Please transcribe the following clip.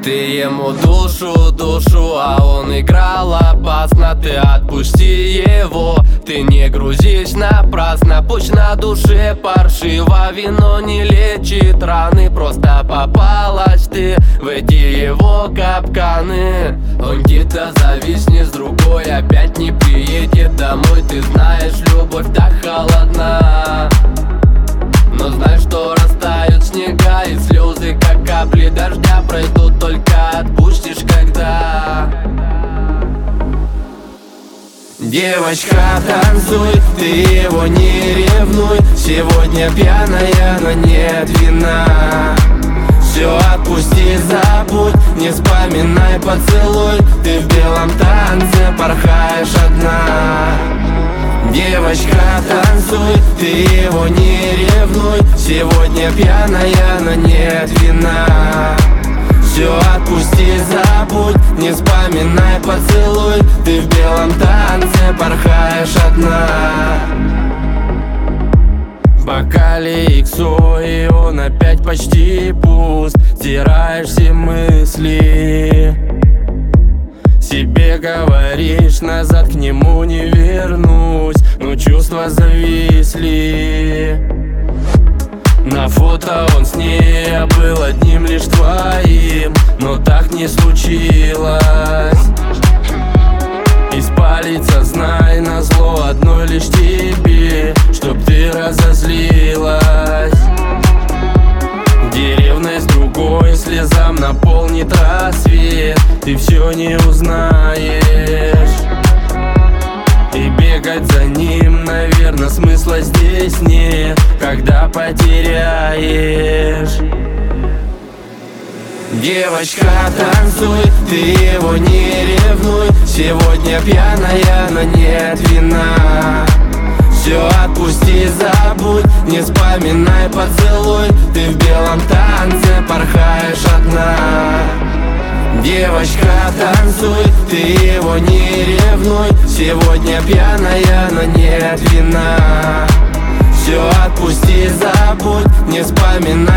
Ты ему душу, а он играл опасно. Ты отпусти его, ты не грузись напрасно. Пусть на душе паршиво, вино не лечит раны. Просто попалась ты в эти его капканы. Он где-то зависнет с другой, опять не приедет домой. Ты знаешь, любовь так холодна, но знай, что растают снега, и слезы, как капли дождя, пройдут, только отпустишь, когда. Девочка, танцуй, ты его не ревнуй. Сегодня пьяная, но нет вина. Все отпусти, забудь, не вспоминай поцелуй. Ты в белом танце порхаешь одна. Девочка, танцуй, ты его не ревнуй. Сегодня пьяная, но нет вина. Все отпусти, забудь, не вспоминай поцелуй. Ты в белом танце порхаешь одна. В бокале иксо, и он опять почти пуст. Стираешь все мысли, себе говоришь, назад к нему не вернусь. Но чувства зависли. На фото он с ней, а был одним лишь твоим. Но так не случилось. Испалится, знай, назло одной лишь тебе, чтоб ты разозлилась. Где ревность другой слезам наполнит рассвет, ты все не узнаешь. И бегать за ним, наверное, смысла здесь нет, когда потеряешь. Девочка, танцуй, ты его не ревнуй. Сегодня пьяная, но нет вина. Все отпусти, забудь, не вспоминай поцелуй. Ты в белом танце порхаешь одна. Девочка, танцуй, ты его не ревнуй. Сегодня пьяная, но нет вина. Все отпусти, забудь, не вспоминай